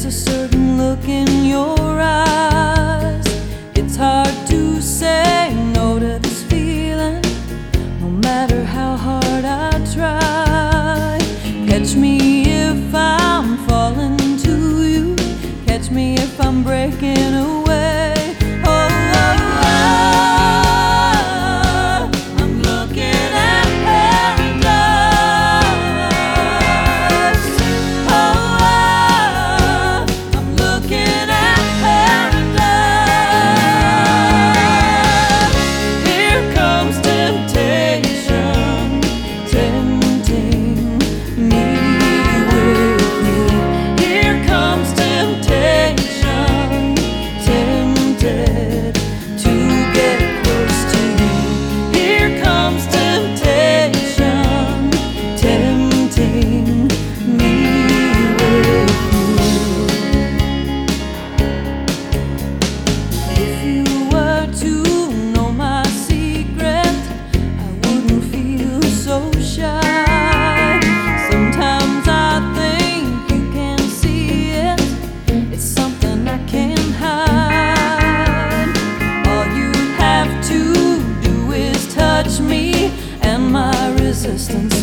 a certain look in your eyes. It's hard to say no to this feeling, no matter how hard I try. Catch me if I'm falling to you, catch me if I'm breaking away. Oh, oh, oh, I'm looking at paradise. Oh, I'm looking at paradise. Here comes temptation, tempting me with you. Here comes temptation, tempted to get close to you. Here comes temptation, tempting me with you. If you were to know my secret, I wouldn't feel so shy. Sometimes I think you can see it, it's something I can't hide. All you have to do is touch me, and my resistance